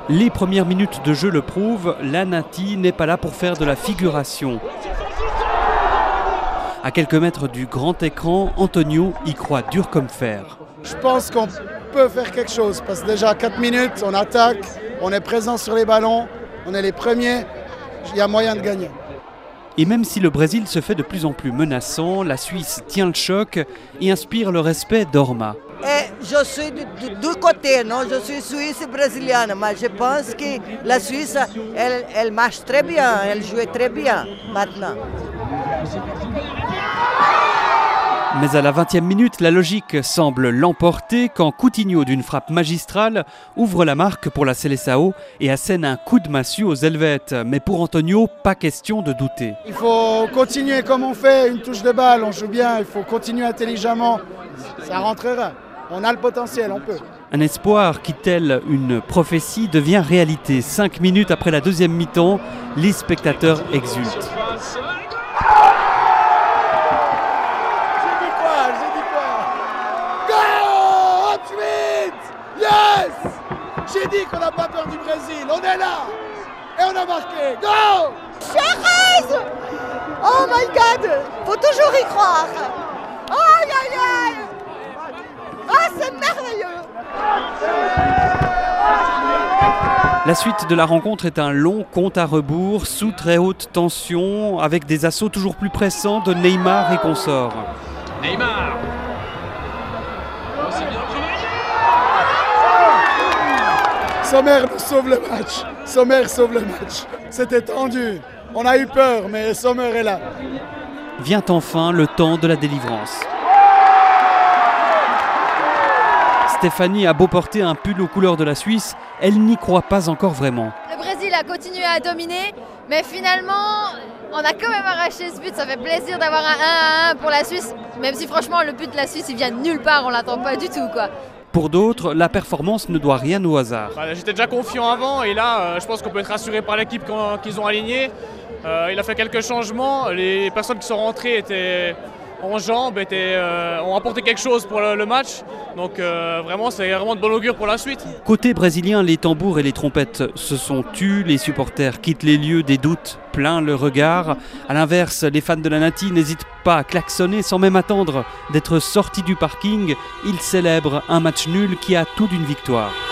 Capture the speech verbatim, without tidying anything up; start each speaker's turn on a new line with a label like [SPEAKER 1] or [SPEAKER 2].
[SPEAKER 1] Les premières minutes de jeu le prouvent, la Nati n'est pas là pour faire de la figuration. À quelques mètres du grand écran, Antonio y croit dur comme fer.
[SPEAKER 2] Je pense qu'on peut faire quelque chose parce que déjà quatre minutes, on attaque, on est présent sur les ballons, on est les premiers, il y a moyen de gagner.
[SPEAKER 1] Et même si le Brésil se fait de plus en plus menaçant, la Suisse tient le choc et inspire le respect d'Orma.
[SPEAKER 3] Et je suis du, du, du côté, non? Je suis suisse et brésilienne, mais je pense que la Suisse, elle, elle marche très bien, elle joue très bien maintenant.
[SPEAKER 1] Mais à la vingtième minute, la logique semble l'emporter quand Coutinho, d'une frappe magistrale, ouvre la marque pour la Seleção et assène un coup de massue aux Helvètes. Mais pour Antonio, pas question de douter.
[SPEAKER 2] Il faut continuer comme on fait, une touche de balle, on joue bien, il faut continuer intelligemment, ça rentrera. On a le potentiel, on peut.
[SPEAKER 1] Un espoir qui, tel une prophétie, devient réalité. Cinq minutes après la deuxième mi-temps, les spectateurs exultent.
[SPEAKER 2] Yes! J'ai dit qu'on n'a pas peur du Brésil, on est là! Et on a marqué, go!
[SPEAKER 4] Je suis heureuse! Oh my God! Faut toujours y croire! Aïe aïe aïe! Ah, c'est merveilleux!
[SPEAKER 1] La suite de la rencontre est un long compte à rebours, sous très haute tension, avec des assauts toujours plus pressants de Neymar et consorts.
[SPEAKER 5] Neymar!
[SPEAKER 2] Sommer nous sauve le match. Sommer sauve le match. C'était tendu. On a eu peur, mais Sommer est là.
[SPEAKER 1] Vient enfin le temps de la délivrance. Stéphanie a beau porter un pull aux couleurs de la Suisse, elle n'y croit pas encore vraiment.
[SPEAKER 6] Le Brésil a continué à dominer, mais finalement, on a quand même arraché ce but. Ça fait plaisir d'avoir un un à un pour la Suisse, même si franchement, le but de la Suisse, il vient de nulle part, on l'attend pas du tout, quoi.
[SPEAKER 1] Pour d'autres, la performance ne doit rien au hasard.
[SPEAKER 5] Bah, j'étais déjà confiant avant et là, euh, je pense qu'on peut être rassuré par l'équipe qu'ils ont alignée. Euh, il a fait quelques changements. Les personnes qui sont rentrées étaient en jambes, étaient, euh, ont apporté quelque chose pour le, le match. Donc euh, vraiment, c'est vraiment de bon augure pour la suite.
[SPEAKER 1] Côté brésilien, les tambours et les trompettes se sont tus. Les supporters quittent les lieux, des doutes plein le regard. A l'inverse, les fans de la Nati n'hésitent pas à klaxonner sans même attendre d'être sortis du parking. Ils célèbrent un match nul qui a tout d'une victoire.